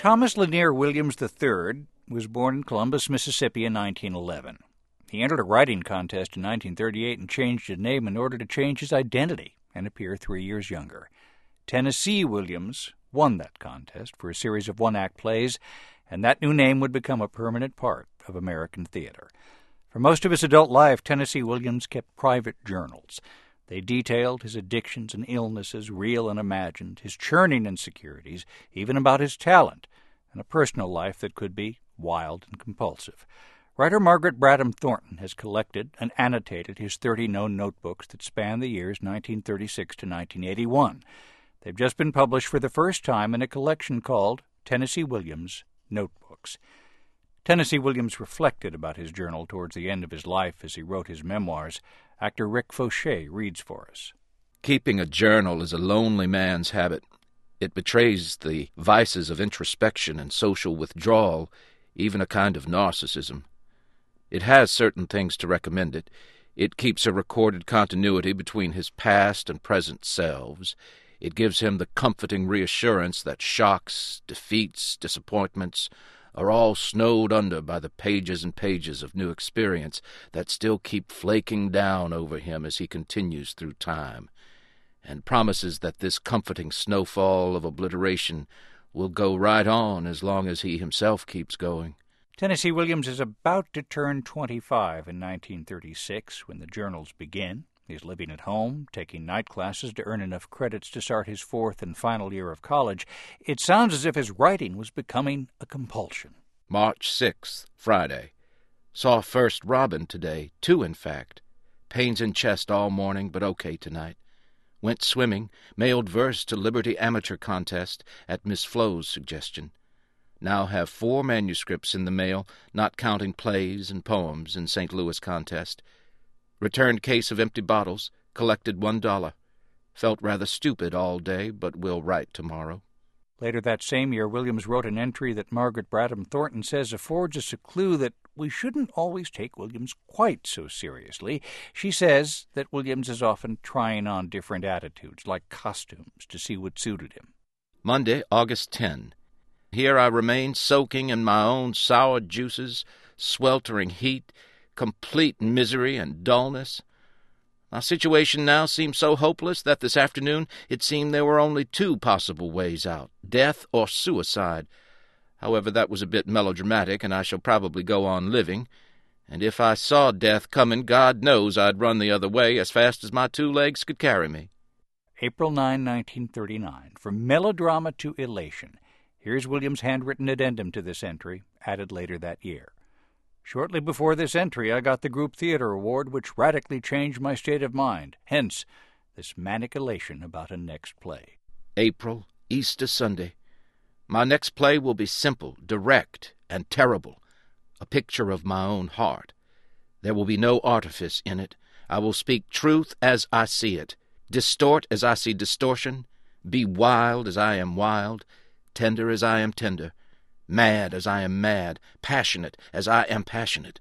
Thomas Lanier Williams III was born in Columbus, Mississippi in 1911. He entered a writing contest in 1938 and changed his name in order to change his identity and appear 3 years younger. Tennessee Williams won that contest for a series of one-act plays, and that new name would become a permanent part of American theater. For most of his adult life, Tennessee Williams kept private journals. They detailed his addictions and illnesses, real and imagined, his churning insecurities, even about his talent, and a personal life that could be wild and compulsive. Writer Margaret Bradham Thornton has collected and annotated his 30 known notebooks that span the years 1936 to 1981. They've just been published for the first time in a collection called Tennessee Williams Notebooks. Tennessee Williams reflected about his journal towards the end of his life as he wrote his memoirs. Actor Rick Fauché reads for us. Keeping a journal is a lonely man's habit. It betrays the vices of introspection and social withdrawal, even a kind of narcissism. It has certain things to recommend it. It keeps a recorded continuity between his past and present selves. It gives him the comforting reassurance that shocks, defeats, disappointments are all snowed under by the pages and pages of new experience that still keep flaking down over him as he continues through time, and promises that this comforting snowfall of obliteration will go right on as long as he himself keeps going. Tennessee Williams is about to turn 25 in 1936 when the journals begin. He's living at home, taking night classes to earn enough credits to start his fourth and final year of college. It sounds as if his writing was becoming a compulsion. March 6th, Friday. Saw first Robin today, 2 in fact. Pains in chest all morning, but okay tonight. Went swimming, mailed verse to Liberty Amateur Contest at Miss Flo's suggestion. Now have 4 manuscripts in the mail, not counting plays and poems in St. Louis contest. Returned case of empty bottles, collected $1. Felt rather stupid all day, but will write tomorrow. Later that same year, Williams wrote an entry that Margaret Bradham Thornton says affords us a clue that we shouldn't always take Williams quite so seriously. She says that Williams is often trying on different attitudes, like costumes, to see what suited him. Monday, August 10. Here I remain soaking in my own sour juices, sweltering heat, complete misery and dullness. My situation now seems so hopeless that this afternoon it seemed there were only 2 possible ways out, death or suicide. However, that was a bit melodramatic, and I shall probably go on living. And if I saw death coming, God knows I'd run the other way as fast as my 2 legs could carry me. April 9, 1939. From melodrama to elation. Here's Williams' handwritten addendum to this entry, added later that year. Shortly before this entry, I got the Group Theater Award, which radically changed my state of mind. Hence, this manic elation about a next play. April, Easter Sunday. My next play will be simple, direct, and terrible, a picture of my own heart. There will be no artifice in it. I will speak truth as I see it, distort as I see distortion, be wild as I am wild, tender as I am tender, mad as I am mad, passionate as I am passionate.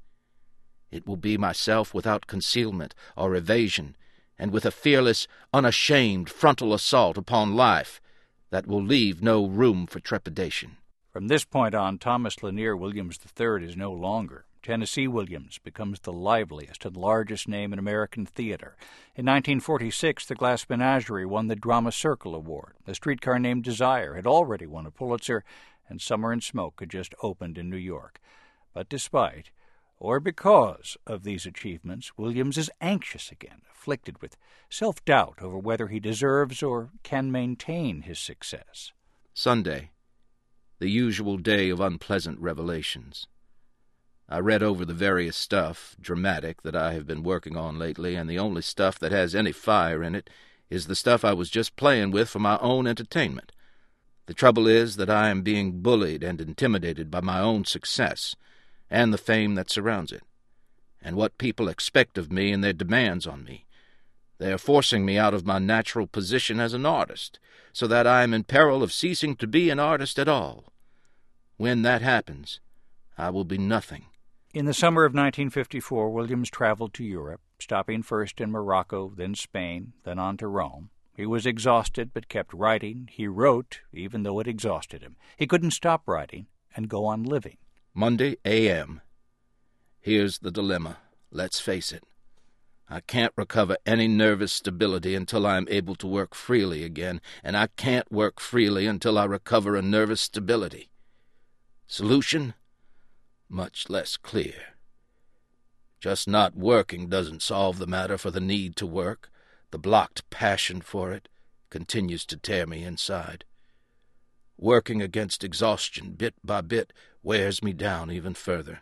It will be myself without concealment or evasion, and with a fearless, unashamed frontal assault upon life that will leave no room for trepidation. From this point on, Thomas Lanier Williams III is no longer. Tennessee Williams becomes the liveliest and largest name in American theater. In 1946, The Glass Menagerie won the Drama Circle Award. A Streetcar Named Desire had already won a Pulitzer, and Summer and Smoke had just opened in New York. But despite, or because of these achievements, Williams is anxious again, afflicted with self-doubt over whether he deserves or can maintain his success. Sunday, the usual day of unpleasant revelations. I read over the various stuff, dramatic, that I have been working on lately, and the only stuff that has any fire in it is the stuff I was just playing with for my own entertainment. The trouble is that I am being bullied and intimidated by my own success and the fame that surrounds it, and what people expect of me and their demands on me. They are forcing me out of my natural position as an artist, so that I am in peril of ceasing to be an artist at all. When that happens, I will be nothing. In the summer of 1954, Williams traveled to Europe, stopping first in Morocco, then Spain, then on to Rome. He was exhausted but kept writing. He wrote even though it exhausted him. He couldn't stop writing and go on living. Monday a.m. Here's the dilemma. Let's face it. I can't recover any nervous stability until I am able to work freely again, and I can't work freely until I recover a nervous stability. Solution? Much less clear. Just not working doesn't solve the matter, for the need to work, the blocked passion for it, continues to tear me inside. Working against exhaustion, bit by bit, wears me down even further.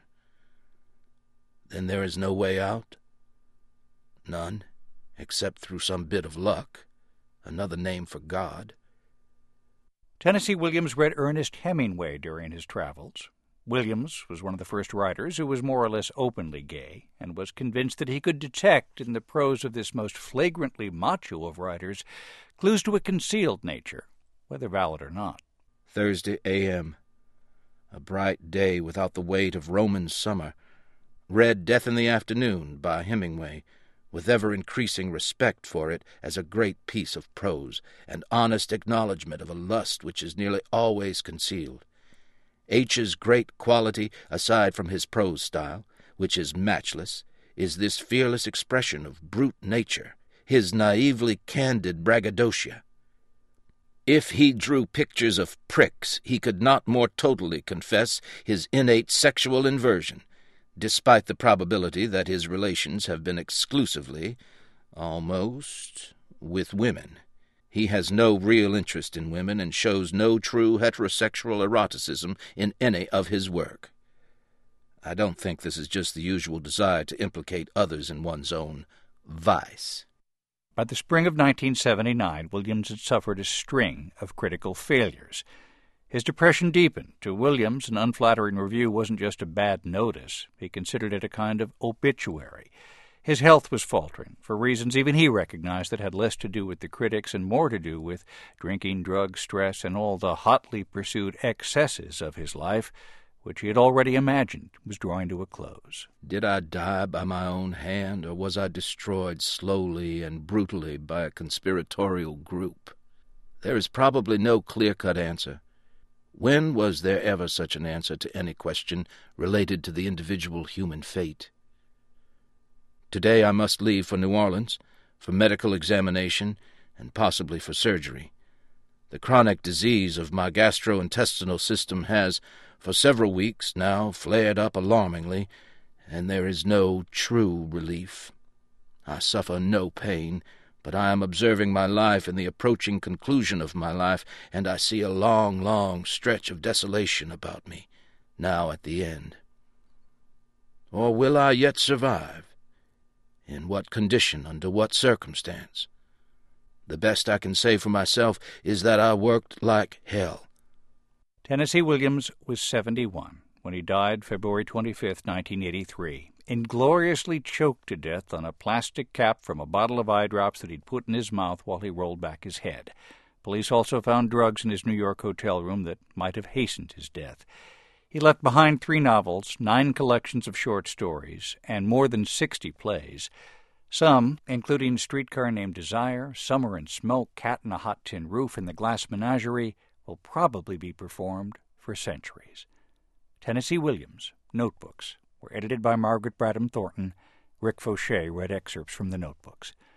Then there is no way out? None, except through some bit of luck, another name for God. Tennessee Williams read Ernest Hemingway during his travels. Williams was one of the first writers who was more or less openly gay, and was convinced that he could detect in the prose of this most flagrantly macho of writers clues to a concealed nature, whether valid or not. Thursday a.m. A bright day without the weight of Roman summer. Read Death in the Afternoon by Hemingway, with ever-increasing respect for it as a great piece of prose, and honest acknowledgment of a lust which is nearly always concealed. H.'s great quality, aside from his prose style, which is matchless, is this fearless expression of brute nature, his naively candid braggadocio. If he drew pictures of pricks, he could not more totally confess his innate sexual inversion, despite the probability that his relations have been exclusively, almost, with women. He has no real interest in women and shows no true heterosexual eroticism in any of his work. I don't think this is just the usual desire to implicate others in one's own vice. By the spring of 1979, Williams had suffered a string of critical failures. His depression deepened. To Williams, an unflattering review wasn't just a bad notice. He considered it a kind of obituary. His health was faltering, for reasons even he recognized that had less to do with the critics and more to do with drinking, drugs, stress, and all the hotly pursued excesses of his life, which he had already imagined was drawing to a close. Did I die by my own hand, or was I destroyed slowly and brutally by a conspiratorial group? There is probably no clear-cut answer. When was there ever such an answer to any question related to the individual human fate? Today I must leave for New Orleans, for medical examination, and possibly for surgery. The chronic disease of my gastrointestinal system has, for several weeks now, flared up alarmingly, and there is no true relief. I suffer no pain, but I am observing my life and the approaching conclusion of my life, and I see a long, long stretch of desolation about me, now at the end. Or will I yet survive? In what condition, under what circumstance? The best I can say for myself is that I worked like hell. Tennessee Williams was 71 when he died February 25, 1983, ingloriously choked to death on a plastic cap from a bottle of eye drops that he'd put in his mouth while he rolled back his head. Police also found drugs in his New York hotel room that might have hastened his death. He left behind 3 novels, 9 collections of short stories, and more than 60 plays. Some, including Streetcar Named Desire, Summer and Smoke, Cat in a Hot Tin Roof, and The Glass Menagerie, will probably be performed for centuries. Tennessee Williams' Notebooks were edited by Margaret Bradham Thornton. Rick Fauché read excerpts from the notebooks.